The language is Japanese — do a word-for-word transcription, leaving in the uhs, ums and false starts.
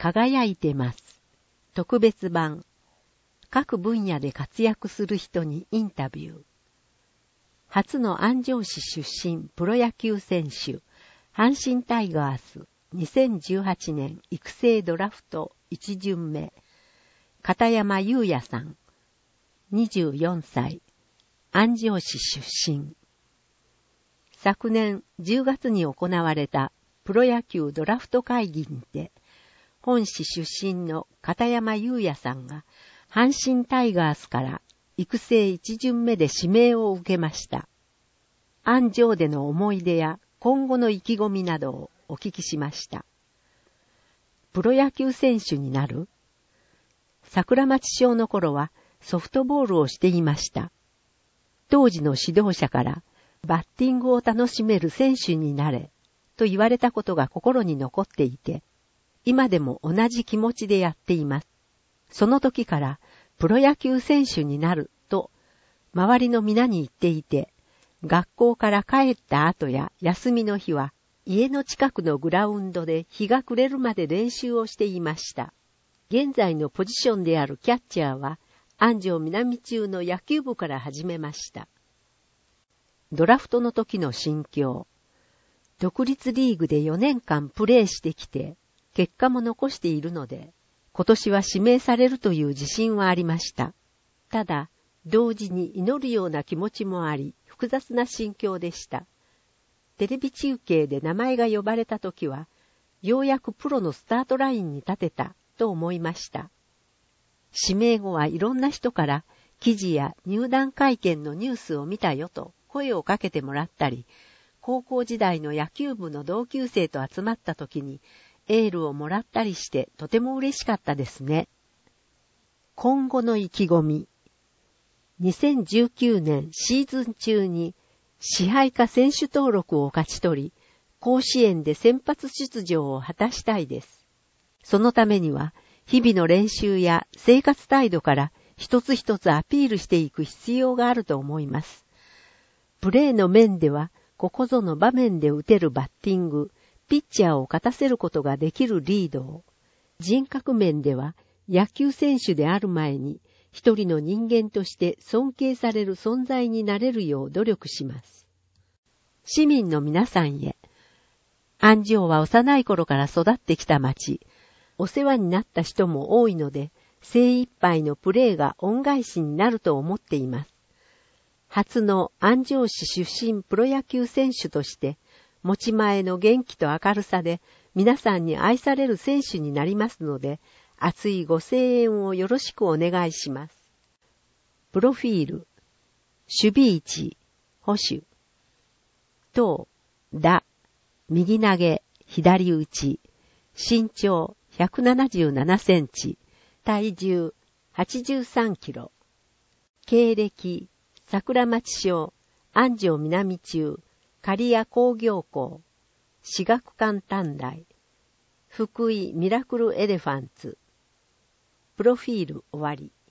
輝いてます。特別版。各分野で活躍する人にインタビュー。初の安城市出身プロ野球選手、阪神タイガースにせんじゅうはちねん育成ドラフトいち巡目、片山優也さん、にじゅうよんさい、安城市出身。昨年じゅうがつに行われたプロ野球ドラフト会議にて、本市出身の片山優也さんが阪神タイガースから育成いち巡目で指名を受けました。安城での思い出や今後の意気込みなどをお聞きしました。プロ野球選手になる？桜町小の頃はソフトボールをしていました。当時の指導者からバッティングを楽しめる選手になれと言われたことが心に残っていて、今でも同じ気持ちでやっています。その時からプロ野球選手になると周りの皆に言っていて、学校から帰った後や休みの日は家の近くのグラウンドで日が暮れるまで練習をしていました。現在のポジションであるキャッチャーは安城南中の野球部から始めました。ドラフトの時の心境。独立リーグでよねんかんプレーしてきて結果も残しているので、今年は指名されるという自信はありました。ただ、同時に祈るような気持ちもあり、複雑な心境でした。テレビ中継で名前が呼ばれたときは、ようやくプロのスタートラインに立てたと思いました。指名後はいろんな人から記事や入団会見のニュースを見たよと声をかけてもらったり、高校時代の野球部の同級生と集まったときにエールをもらったりしてとても嬉しかったですね。今後の意気込み。にせんじゅうきゅうねんシーズン中に支配下選手登録を勝ち取り、甲子園で先発出場を果たしたいです。そのためには、日々の練習や生活態度から一つ一つアピールしていく必要があると思います。プレーの面では、ここぞの場面で打てるバッティング、ピッチャーを勝たせることができるリードを、人格面では野球選手である前に、一人の人間として尊敬される存在になれるよう努力します。市民の皆さんへ、安城は幼い頃から育ってきた町、お世話になった人も多いので、精一杯のプレーが恩返しになると思っています。初の安城市出身プロ野球選手として、持ち前の元気と明るさで皆さんに愛される選手になりますので、熱いご声援をよろしくお願いします。プロフィール、守備位置、捕手、投、打、右投げ、左打ち、身長ひゃくななじゅうななセンチ、体重はちじゅうさんキロ、経歴、桜町小、安城南中、刈谷工業校、私学館短大、福井ミラクルエレファンツ。プロフィール終わり。